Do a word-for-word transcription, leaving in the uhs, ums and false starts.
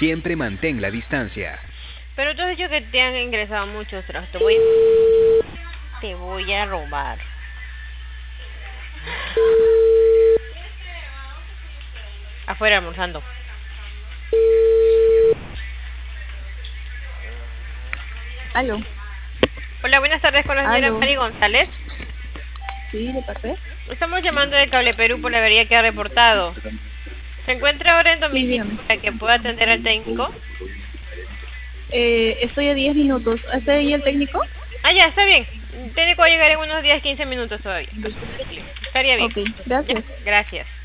Siempre mantén la distancia. Pero tú has dicho que te han ingresado muchos trabajos. Te voy, te voy a robar. Afuera almorzando. Aló. Hola, buenas tardes con la señora Aló. Mari González. Sí, ¿de parte? Estamos llamando de Cable Perú por la avería que ha reportado. ¿Se encuentra ahora en Sí, domicilio dígame. para que pueda atender al técnico? Eh, estoy a diez minutos. ¿Está ahí el técnico? Ah, ya, está bien. El técnico va a llegar en unos diez, quince minutos todavía. Estaría bien. Ok, gracias. Ya, gracias.